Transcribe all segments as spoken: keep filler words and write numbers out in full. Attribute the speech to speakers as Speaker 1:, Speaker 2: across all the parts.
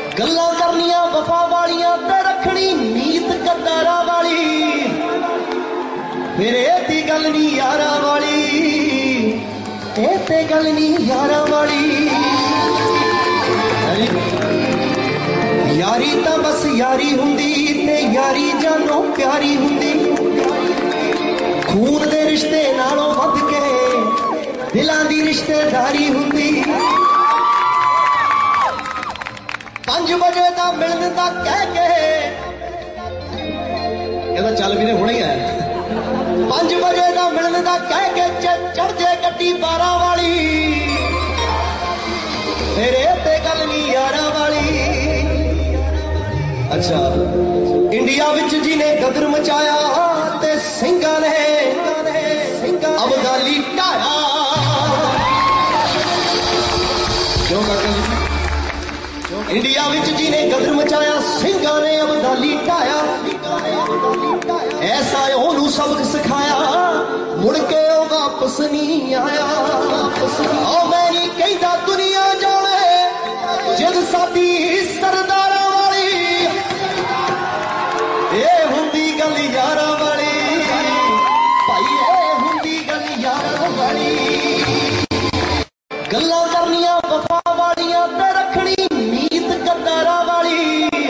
Speaker 1: गल्लां करनियां वफा वालियां ते रखनी नीत गद्दारा वाली। फिर ए ती गल नी यारा वाली, ए ते गल नी यारा वाली। यारी तां बस यारी हुंदी ते यारी जानों प्यारी हुंदी। खून दे रिश्ते नालों वध के दिलां दी रिश्तेदारी हुंदी। पांच बजे दा मिलने दा कह के कहता चल भी ने हुणे ही आया। पांच बजे दा मिलने दा कह के चढ़ जे गड्डी बारह वाली। तेरे ते गल नी यारा वाली। अच्छा इंडिया विच जिन्हें गदर मचाया ते सिंघां ने अबदाली ढाया। क्यों काका जी? इंडिया विच जिन्हें गदर मचाया सिंघां ने अबदाली ढाया। ऐसा ओनू सबक सिखाया मुड़ के ओ वापस नहीं आया। ओ मैं नहीं कहता दुनिया जावे जिद साडी सरदारा वाली। ए हुंदी गल यारा वाली भाई, ए हुंदी गल यारा वाली। गल्लां करनियां वफा वालियां ते रखनी नीत गद्दारा वाली।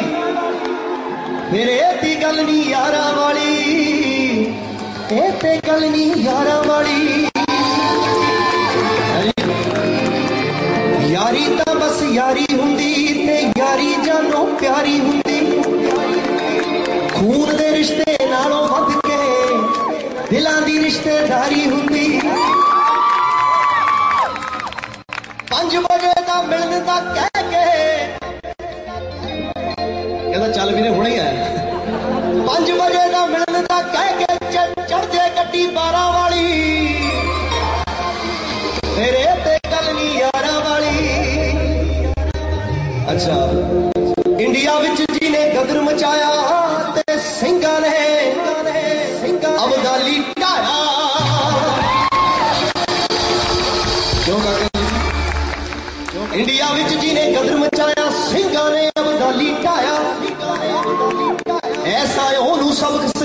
Speaker 1: फिर ए ती गल नी यारा वाली, ए ते गल नी यारा वाली। यारी तां बस यारी हुंदी ते यारी जानों प्यारी हुंदी। खून दे रिश्ते नालों वध के दिलां दी रिश्तेदारी हुंदी। पांच बजे दा मिलने दा कह के कहता चल भी ने हुणे ही आया। पांच बजे दा मिलने दा कह के चढ़ जे गड्डी बारह वाली। तेरे ते गल नी यारा वाली। अच्छा इंडिया विच जिन्हें गदर मचाया ते सिंघां ने अबदाली ढाया। क्यों काका जी? इंडिया विच जिन्हें गदर मचाया सिंघां ने अबदाली ढाया। ऐसा ओनू सबक